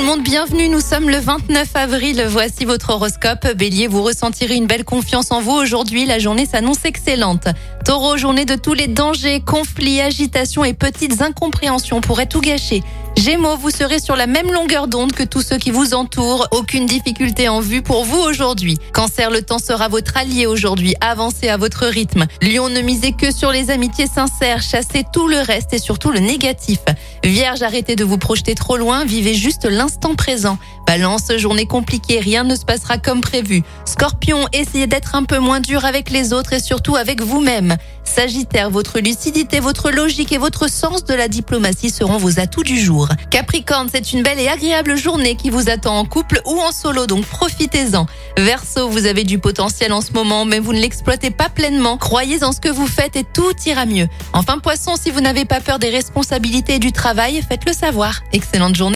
le monde, bienvenue, nous sommes le 29 avril, voici votre horoscope. Bélier, vous ressentirez une belle confiance en vous aujourd'hui, la journée s'annonce excellente. Taureau, journée de tous les dangers, conflits, agitations et petites incompréhensions pourraient tout gâcher. Gémeaux, vous serez sur la même longueur d'onde que tous ceux qui vous entourent, aucune difficulté en vue pour vous aujourd'hui. Cancer, le temps sera votre allié aujourd'hui, avancez à votre rythme. Lion, ne misez que sur les amitiés sincères, chassez tout le reste et surtout le négatif. Vierge, arrêtez de vous projeter trop loin, vivez juste l'instant présent. Balance, journée compliquée, rien ne se passera comme prévu. Scorpion, essayez d'être un peu moins dur avec les autres et surtout avec vous-même. Sagittaire, votre lucidité, votre logique et votre sens de la diplomatie seront vos atouts du jour. Capricorne, c'est une belle et agréable journée qui vous attend en couple ou en solo, donc profitez-en. Verseau, vous avez du potentiel en ce moment, mais vous ne l'exploitez pas pleinement. Croyez en ce que vous faites et tout ira mieux. Enfin, Poisson, si vous n'avez pas peur des responsabilités et du travail, faites-le savoir. Excellente journée.